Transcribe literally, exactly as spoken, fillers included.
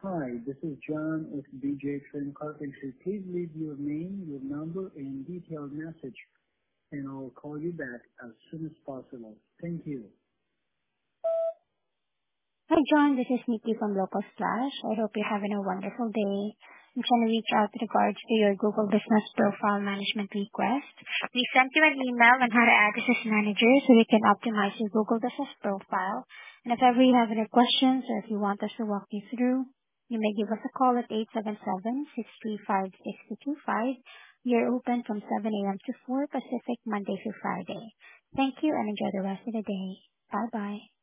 Hi, this is John with B J Trim Carpentry. Please leave your name, your number, and detailed message, and I'll call you back as soon as possible. Thank you. Hi, John. This is Nikki from Local Splash. I hope you're having a wonderful day. I'm trying to reach out with regards to your Google Business Profile Management request. We sent you an email on how to add this as manager so we can optimize your Google Business Profile. And if ever you have any questions or if you want us to walk you through, you may give us a call at eight seven seven, six three five, six two two five. You're open from seven a.m. to four Pacific, Monday through Friday. Thank you and enjoy the rest of the day. Bye-bye.